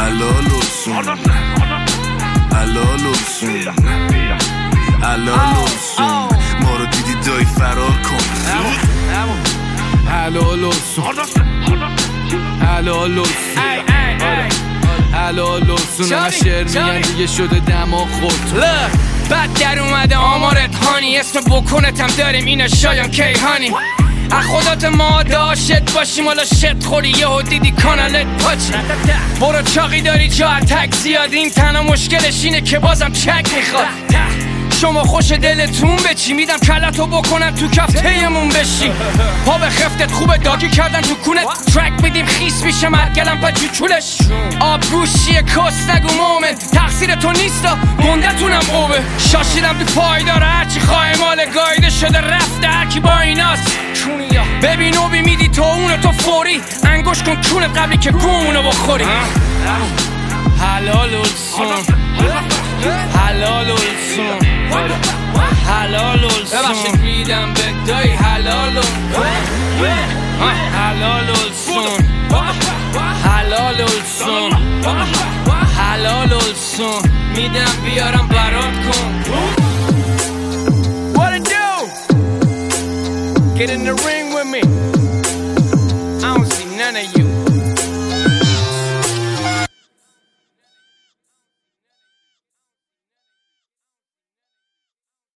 حلالسون حلالسون حلالسون ما رو دیدی دایی فرار کن حلالسون حلالسون حلالسون من شعر میگن دیگه شده دماغ خورد بعد در اومده آمارت هانی اسم بکنتم داریم اینا شایان کیهانی خودت ما داشت باشیم حالا شت خوری یهو دیدی کانالت پاچی برو چاقی داری جا اتک زیاد این تنها مشکلش اینه که بازم چک میخواد شما خوش دلتون بچی میدم کلتو بکنم تو کفتهمون بشی پا به خفتت خوبه داگی کردن تو کونت ترک میدیم خیس میشه مرگلم پا چوچولش آبروشیه کس نگو مومنت تقصیر تو نیستا گندتونم اوبه شاشیدم تو پایدار هرچی خواهمال گایده شده رفته هرکی با ایناست ببین و میدی تو اونو تو فوری انگوش کن کونت قبلی که گونو بخوری حلالسون حلالسون حلالسون ببخشید میدم به دایی حلالسون حلالسون حلالسون حلالسون میدم بیارم برات کن What it do? Get in the ring with me